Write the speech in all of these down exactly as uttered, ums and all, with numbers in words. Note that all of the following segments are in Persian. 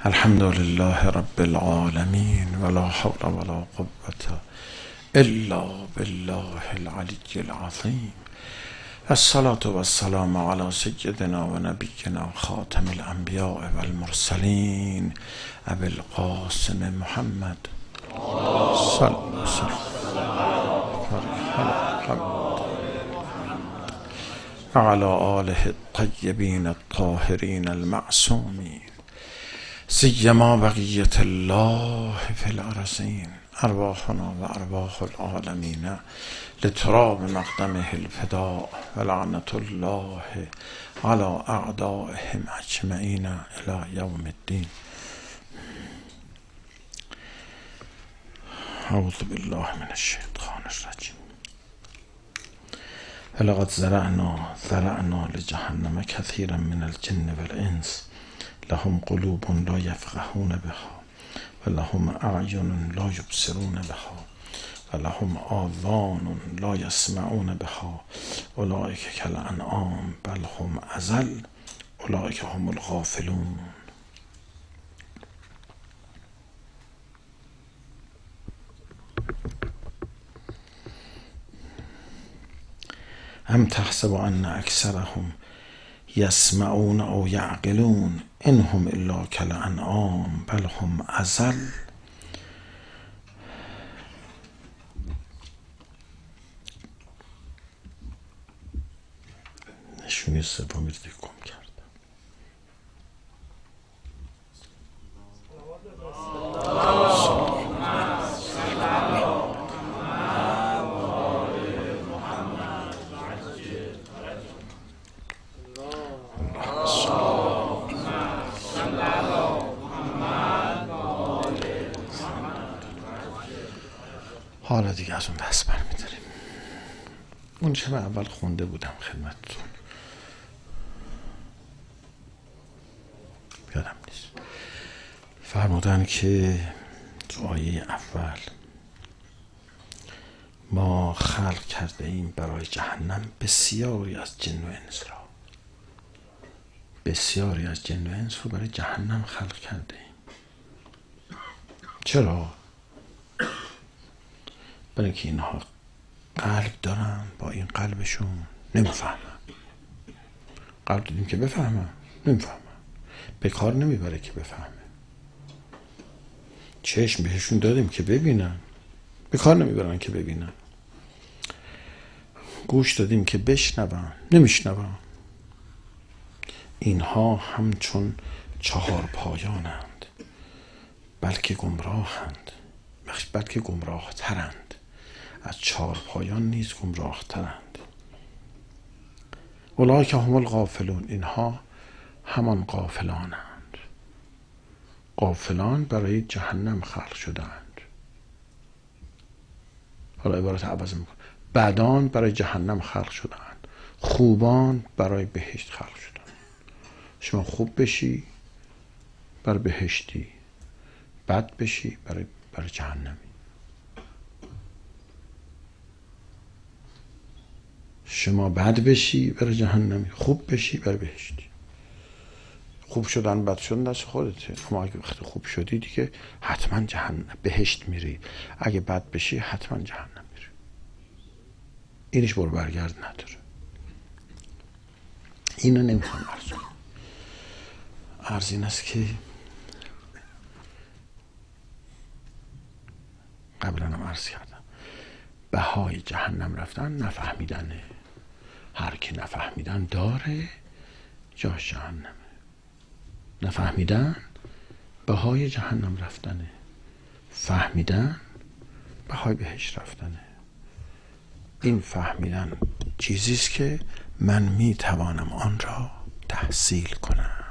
الحمد لله رب العالمين ولا حول ولا قوة إلا بالله العلي العظيم. الصلاة والسلام على سيدنا ونبينا خاتم الأنبياء والمرسلين أبي القاسم محمد صلى الله على آله الطيبين الطاهرين المعصومين سيما بقية الله في الأرضين. أرواحنا وأرواح العالمين لتراب مقدمه الفداء ولعنة الله على أعدائهم أجمعين إلى يوم الدين. أعوذ بالله من الشيطان الرجيم. ولقد زرعنا ذرعنا لجهنم كثيرا من الجن والإنس لهم قلوب لا يفقهون بها ولهم أعين لا يبصرون بها ولهم آذان لا يسمعون بها أولئك كالأنعام بل هم أضل أولئك هم الغافلون. أم تحسب أن أكثرهم يسمعون أو يعقلون إنهم إلا كالأنعام بل هم أضل. نشونی سومی رو گم کرد. حالا دیگه از اون دست برمی‌داریم. اون چه من اول خونده بودم خدمتتون یادم نیست. فرمودن که تو آیه اول ما خلق کرده ایم برای جهنم بسیاری از جن و انس را. بسیاری از جن و انس رو برای جهنم خلق کرده ایم. چرا؟ برای اینکه اینها قلب دارن، با این قلبشون نمیفهمن. قلب دادیم که بفهمن، نمیفهمن. به کار نمیبره که بفهمه. چشم بهشون دادیم که ببینن، به کار نمیبرن که ببینن. گوش دادیم که بشنون، نمیشنون. اینها همچون چهار پایانند، بلکه گمراهند، بلکه گمراه ترند. از چهار پایان نیز گمراه ترند. اولئک هم الغافلون، اینها همان غافلانند. غافلان برای جهنم خلق شدند. حالا عبارت عوض میکنم. بدان برای جهنم خلق شدند، خوبان برای بهشت خلق شدند. شما خوب بشی برای بهشتی، بد بشی برای برای جهنمی. شما بد بشی برای جهنمی، خوب بشی برای بهشتی. خوب شدن بد شدن دست خودته. اما اگه وقتی خوب شدی دیگه حتما جهنم بهشت میری، اگه بد بشی حتما جهنم میری. اینش برو برگرد نداره. اینو نمیخوام عرض کنم. عرض این است که قبلا هم عرض کردم بهای جهنم رفتن نفهمیدنه. هر کی نفهمیدن داره جاش جهنمه. نفهمیدن بهای جهنم رفتنه، فهمیدن بهای بهشت رفتنه. این فهمیدن چیزیست که من میتوانم آن را تحصیل کنم.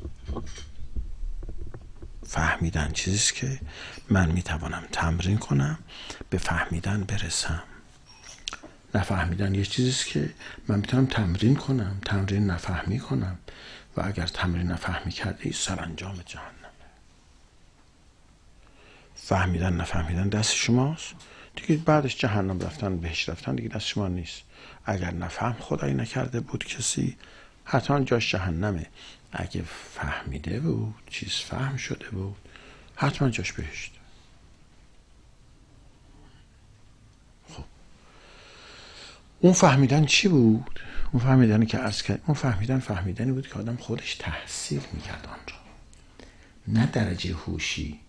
فهمیدن چیزیست که من میتوانم تمرین کنم به فهمیدن برسم. نفهمیدن یه چیزیست که من میتونم تمرین کنم، تمرین نفهمی کنم و اگر تمرین نفهمی کردی سرانجام جهنمه. فهمیدن نفهمیدن دست شماست دیگه. بعدش جهنم رفتن بهش رفتن دیگه دست شما نیست. اگر نفهم خدایی نکرده بود کسی حتما جاش جهنمه. اگه فهمیده بود، چیز فهم شده بود، حتما جاش بهشت. خب اون فهمیدن چی بود؟ اون فهمیدنی که عرض کرد، اون فهمیدن فهمیدنی بود که آدم خودش تحصیل میکرد آن را، نه درجه هوشی.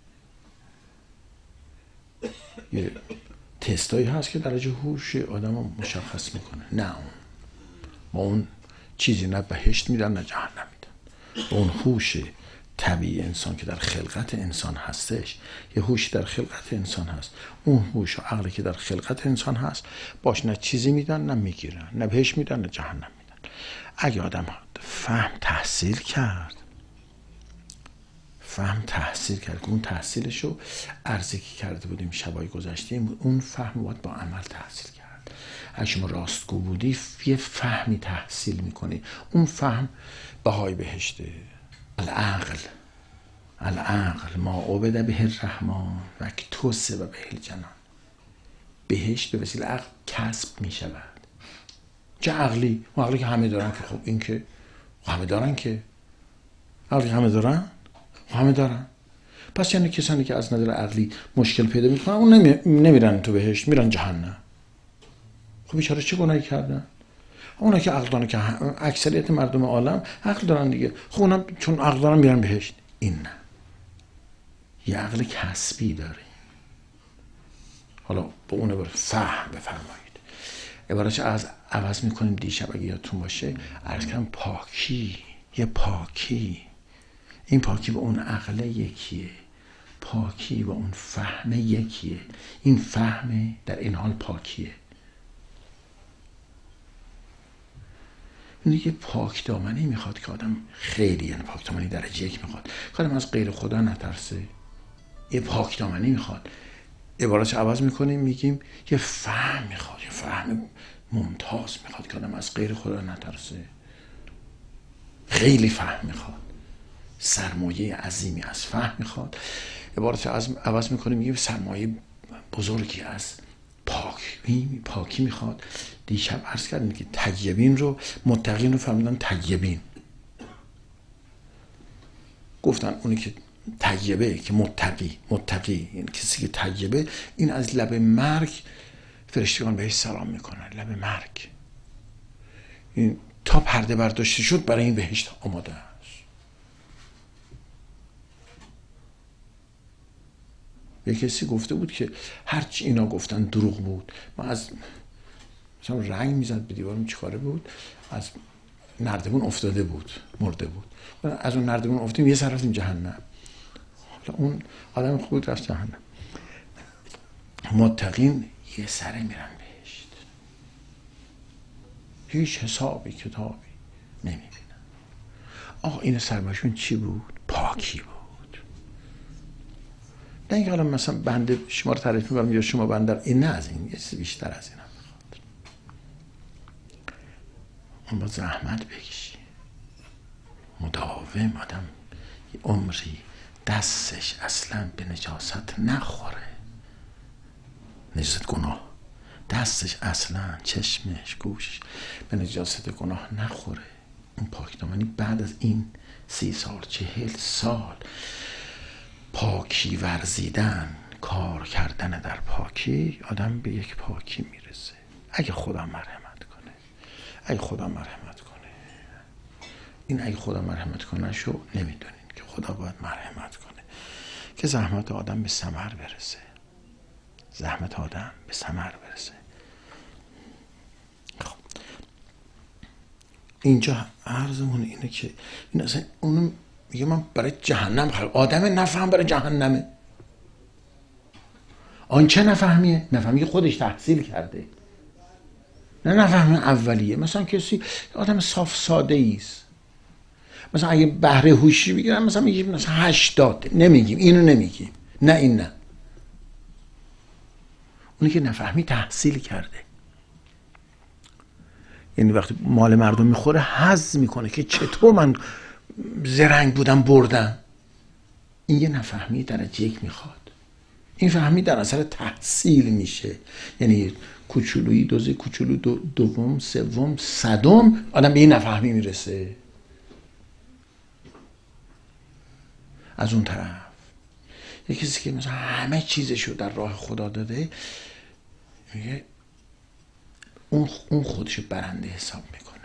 یه تستایی هست که درجه هوش آدم رو مشخص میکنه، نه اون با اون چیزی نه بهشت میدن نه جهنم میدن. با اون هوش طبیعی انسان که در خلقت انسان هستش، یه هوشی در خلقت انسان هست، اون هوش و عقلی که در خلقت انسان هست باش نه چیزی میدن نه میگیرن، نه بهشت میدن نه جهنم میدن. اگه آدم فهم تحصیل کرد، فهم تحصیل کرد که اون تحصیلشو عرضی که کرده بودیم شبای گذشته، اون فهم باید با عمل تحصیل کرد. اگه شما راستگو بودی یه فهمی تحصیل میکنی، اون فهم بهای بهشته. العقل العقل ما عبد به الرحمن و اکتسب به الجنان. بهشت به وسیله عقل کسب میشود. چه عقلی؟ اون عقلی که همه دارن که خب این که همه دارن که عقلی همه دارن همه دارن پس یعنی کسانی که از نظر عقلی مشکل پیدا میکنن اون نمی... نمیرن تو بهشت، میرن جهنم. خب بیچاره چه گناهی کردن؟ اونا که عقل دارن، که اکثریت مردم عالم عقل دارن دیگه، خب اونا چون عقل دارن میرن بهشت. این نه، یه عقل کسبی داره. حالا با اون عبارت فهم بفرمایید، عبارتش از عوض میکنیم. دیشب اگه یادتون باشه عرض کردم پاکی، یه پاکی، این پاکی با اون عقل یکیه، پاکی با اون فهم یکیه. این فهم در این حال پاکیه. این دیگه پاک دامنی میخواد که آدم خیلی، یعنی پاک دامنی درجه یک میخواد که آدم از غیر خدا نترسه. یه پاک دامنی میخواد، عبارتش عوض میکنیم میگیم یه فهم میخواد، یه فهم ممتاز میخواد که آدم از غیر خدا نترسه. خیلی فهم میخواد، سرمایه عظیمی از فهم میخواد. عبارت عوض میکنیم میگیم سرمایه بزرگی از پاکی پاکی میخواد. دیشب عرض کردیم که طیبین رو، متقین رو فرمودن طیبین. گفتن اونی که طیبه که متقی، متقی این کسی که طیبه، این از لب مرگ فرشتگان بهش سلام میکنن. لب مرگ این تا پرده برداشته شد برای این بهشت آماده است. یه کسی گفته بود که هرچی اینا گفتن دروغ بود. من از مثلا رنگ میزد به دیوارم، چیکاره بود؟ از نردبون افتاده بود، مرده بود. از اون نردبون افتادیم یه سر رفتیم جهنم. حالا اون آدم خوب رفت جهنم. متقین یه سره میرن بهشت، هیچ حسابی کتابی نمیبینن. آقا این سرمایه‌شون چی بود؟ پاکی بود. نه اینکه حالا مثلا بنده شما رو تعریف میکنم یا شما بنده، این نه، از این یه چیز بیشتر از این هم میخواد. اون با زحمت بکشی، مداوم آدم یه عمری دستش اصلا به نجاست نخوره، نجاست گناه، دستش اصلا، چشمش، گوشش به نجاست گناه نخوره. اون پاکدامنی بعد از این سی سال، چهل سال پاکی ورزیدن، کار کردن در پاکی، آدم به یک پاکی میرسه. اگه خدا مرحمت کنه، اگه خدا مرحمت کنه. این اگه خدا مرحمت کنه شو نمیدونین که خدا باید مرحمت کنه که زحمت آدم به ثمر برسه. زحمت آدم به ثمر برسه. خب اینجا عرضمون اینه که این اصلا اونم میگه من برای جهنم خلق. آدم نفهم برای جهنمه. آن چه نفهمیه؟ نفهمی خودش تحصیل کرده، نه نفهم اولیه. مثلا کسی آدم صاف ساده ایست، مثلا اگه بهره هوشی بگیرم مثلا میگیم مثلا هشتاد، نمیگیم اینو، نمیگیم نه این نه. اونی که نفهمی تحصیل کرده، یعنی وقتی مال مردم میخوره حظ میکنه که چطور من زرنگ بودم بردم. این یه نفهمی درجه یک میخواد. این فهمی در اثر تحصیل میشه، یعنی کوچولویی دوزه کوچولو دو دوم سوم صدم آدم به این نفهمی میرسه. از اون طرف یه کسی که مثلا همه چیزشو در راه خدا داده، میگه اون اون خودشو برنده حساب میکنه.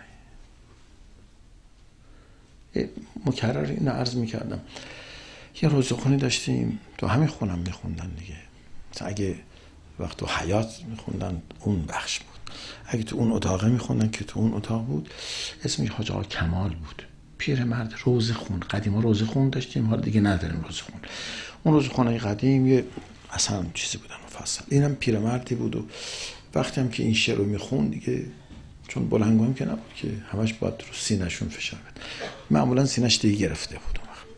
مکرر اینو عرض میکردم، یه روزخونی داشتیم تو همین خونم میخوندن دیگه، مثلا اگه وقت تو حیات میخوندن اون بخش بود، اگه تو اون اتاقه میخوندن که تو اون اتاق بود، اسمش حاج آقا کمال بود، پیرمرد روزخون. قدیما روزخون داشتیم، حالا دیگه نداریم روزخون. اون روزخونه قدیم یه اصلا چیزی بودن مفصل. اینم پیرمردی بود و وقتی هم که این شعر رو میخوند دیگه، چون بلنگوام که نبود که همش باید رو سینه‌شون فشار بده، معمولا سینه‌ش دیگه گرفته بود.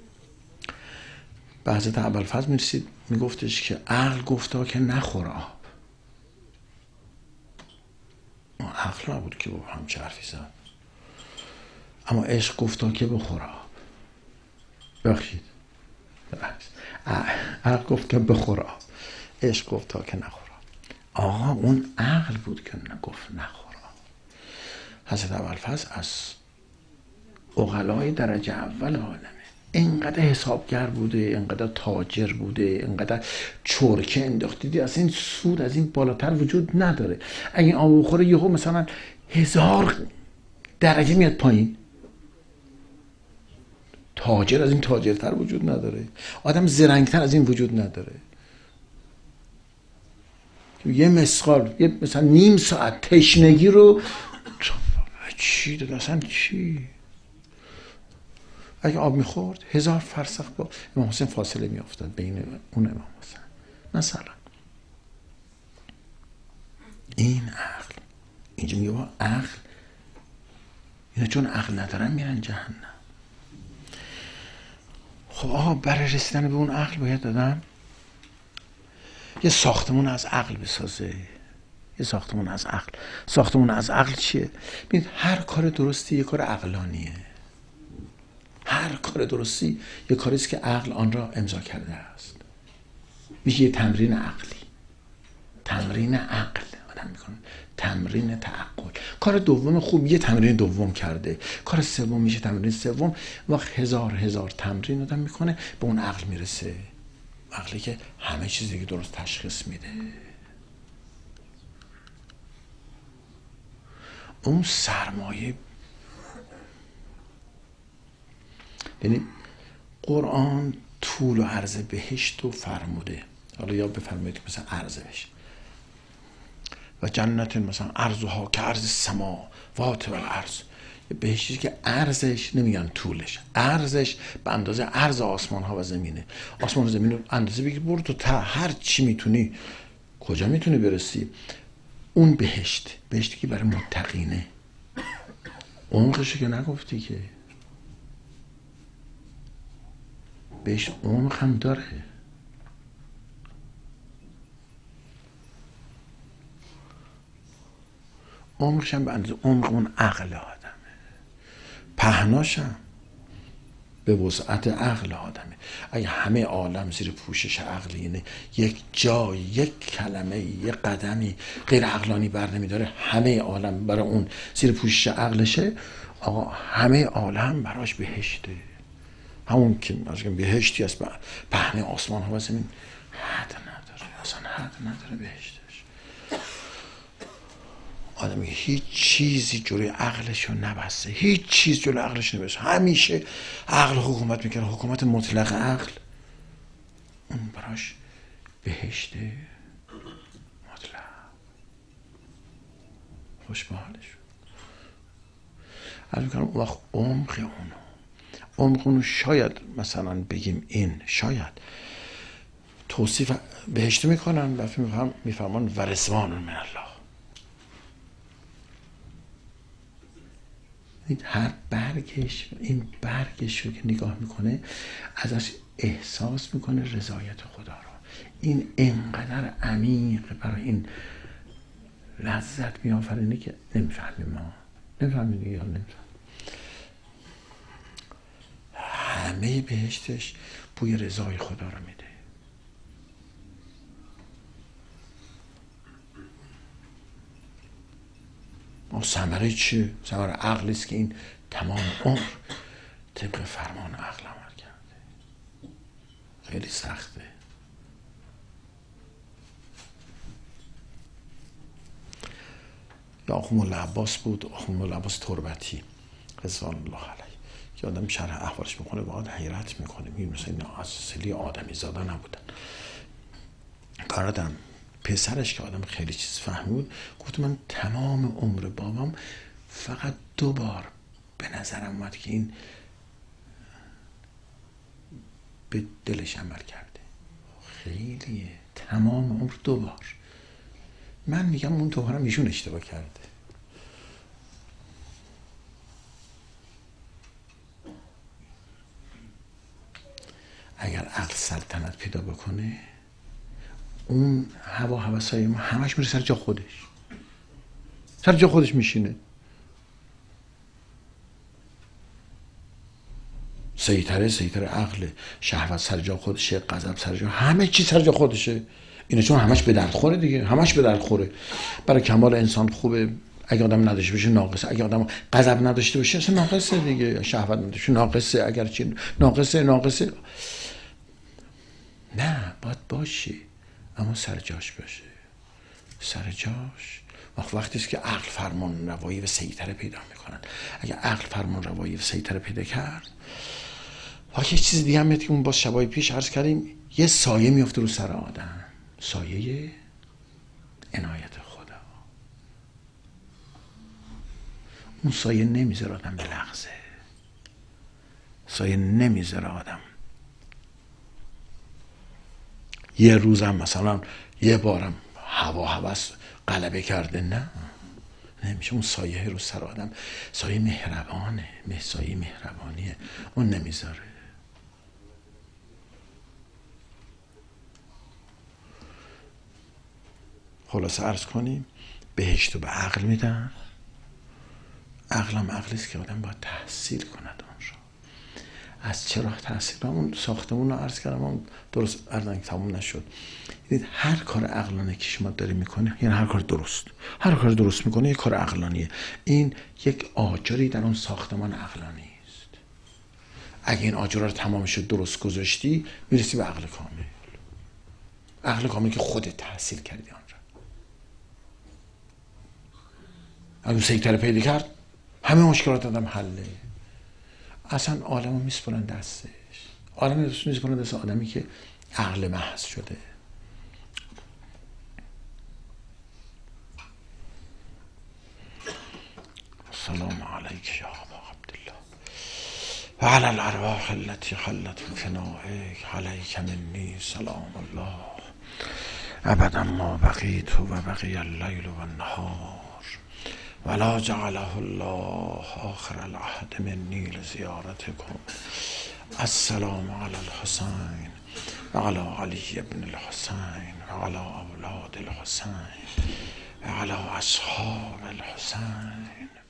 به حضرت ابوالفضل میرسید میگفتش که عقل گفتا که نخور آب. عقل نبود که با همچه حرفی زد، اما عشق گفتا که بخور آب. بخشید عقل گفت که بخور آب، عشق گفتا که نخور آب. آقا اون عقل بود که نگفت نخور آب. حضرت ابوالفضل از عقلای درجه اول عالمه، اینقدر حسابگر بوده، اینقدر تاجر بوده، اینقدر چرکه انداخت، دیدی از این سود از این بالاتر وجود نداره. اگه این آب بخوره یهو مثلا هزار درجه میاد پایین. تاجر از این تاجرتر وجود نداره، آدم زرنگتر از این وجود نداره. یه مسقال، یه مثلا نیم ساعت تشنگی رو چی داد اصلا چی؟ اگه آب میخورد هزار فرسخ با امام حسین فاصله میافتاد بین اون امام حسین. مثلا این عقل، اینجا میگه با عقل، اینا چون عقل ندارن میرن جهنم. خب آقا برای رسیدن به اون عقل باید دادم یه ساختمون از عقل بسازه. یه ساختمون از عقل. ساختمون از عقل چیه؟ ببینید هر کار درستی یه کار عقلانیه. هر کار درستی یه کاریست که عقل آن را امضا کرده است. میشه یه تمرین عقلی. تمرین عقل آدم میکنه، تمرین تعقل. کار دوم خوب یه تمرین دوم کرده، کار سوم میشه تمرین سوم. وقت هزار هزار تمرین آدم میکنه به اون عقل میرسه، عقلی که همه چیزی که درست تشخیص میده. اون سرمایه، یعنی قرآن طول و عرض بهشت رو فرموده. حالا یا بفرمایید که مثلا عرض بهشت و جنت مثلا عرضها که عرض سماوات و الارض، بهشتی که عرضش نمیگن طولش، عرضش به اندازه عرض آسمان ها و زمینه. آسمان و زمین رو اندازه بگیر برو تو تا هر چی میتونی، کجا میتونی برسی. اون بهشت، بهشتی که برای متقینه. عمقشو که نگفتی که بهش عمق هم داره. عمقش هم به اندازه عمق اون عقل آدمه، پهناشم به وسعت عقل آدمه. اگه همه عالم زیر پوشش عقل، اینه یک جای، یک کلمه، یک قدمی غیر عقلانی بر نمیداره، همه عالم برای اون زیر پوشش عقلشه، آقا همه عالم براش بهشته. همون که مثلا بهشتی است، پهنه آسمان ها و زمین، حد نداره، اصلا حد نداره بهشتش. آدمی هیچ چیزی جلوی عقلش رو نبسته، هیچ چیز جلوی عقلش نبسته، همیشه عقل حکومت میکنه، حکومت مطلق عقل، اون براش بهشت مطلق. خوش به حالش. عرض میکنم اون وقت عمق اونو عمق اونو شاید مثلا بگیم این، شاید توصیف بهشت میکنن و میفهمان و رضوان من الله. هر برگش، این برگش رو که نگاه میکنه ازش احساس میکنه رضایت خدا رو. این اینقدر عمیق برای این لذت میآفرینه که نمیفهمیم. ما نمیفهمیم یا نمیفهمیم. همه بهشتش بوی رضای خدا رو میده. اون ثمره چیه؟ ثمره عقل است که این تمام عمر طبق فرمان عقل عمل کرده. خیلی سخته. یا آخوند مولا عباس بود، آخوند مولا عباس تربتی رضوان الله علیه، که آدم شرح احوالش میکنه واقعا حیرت میکنه، میگه مثلا اینا اصلی آدمی زاده نبودن. کارادم پسرش که آدم خیلی چیز فهمید گفت من تمام عمر بابام فقط دو بار به نظرم اومد که این به دلش عمل کرده. خیلیه، تمام عمر دو بار. من میگم اون تو بارم ایشون اشتباه کرده. اگر عقل سلطنت پیدا بکنه، اون هوا هوسای ما همش میره سر جا خودش، سر جا خودش میشینه. سیطره سیطره عقل، شهوت سر جا خودشه، غضب سر جا، همه چی سر جا خودشه. اینه چون همش به درد خوره دیگه، همش به درد خوره. برای کمال انسان خوبه اگه آدم نداشته باشه ناقصه، اگه آدم غضب نداشته باشه اصلا ناقصه دیگه، شهوت نداشته ناقصه، اگر چی ناقصه ناقصه. نه، باید باشه اما سر جاش باشه، سر جاش. وقتی است که عقل فرمان روایی و سیطره پیدا میکنن. اگه عقل فرمان روایی و سیطره پیدا کرد، واقعا یه چیز دیگه هم میاد که اون باز شبای پیش عرض کردیم، یه سایه میفته رو سر آدم، سایه عنایت خدا. اون سایه نمیذاره آدم بلغزه، سایه نمیذاره آدم یه روزم مثلا یه بارم هوا هوس غلبه کرده، نه نمیشه. اون سایه رو سر آدم سایه مهربانه، سایه مهربانیه، اون نمیذاره. خلاصه عرض کنیم بهشتو به عقل میدن. عقلم عقلیست که آدم باید تحصیل کند اون رو. از چه راه تحصیل کنم؟ اون ساختمون رو عرض کردم، اون درست اردن که تموم نشد. یعنی هر کار عقلانه که شما داری میکنه، یعنی هر کار درست، هر کار درست میکنه یک کار عقلانیه. این یک آجری در اون ساختمان عقلانی است. اگه این آجر رو تمام شد درست گذاشتی، میرسی به عقل کامل. عقل کامل که خودت تحصیل کردی آن را. اگه سیطره پیدا کرد، همه مشکلات آدم حله. اصلا عالمو میسپرن دستش، عالم دستش میسپرن دست آدمی که عقل محض شده. السلام علیک یا ابا عبدالله و علی الارواح التي حلت بفنائک، علیک منی سلام الله ابدا ما بقیت و بقی اللیل و النهار ولا جعله الله آخر العهد منی لزیارتکم. السلام علی الحسین و علی علی ابن الحسین و علی اولاد الحسین و علی اصحاب الحسین.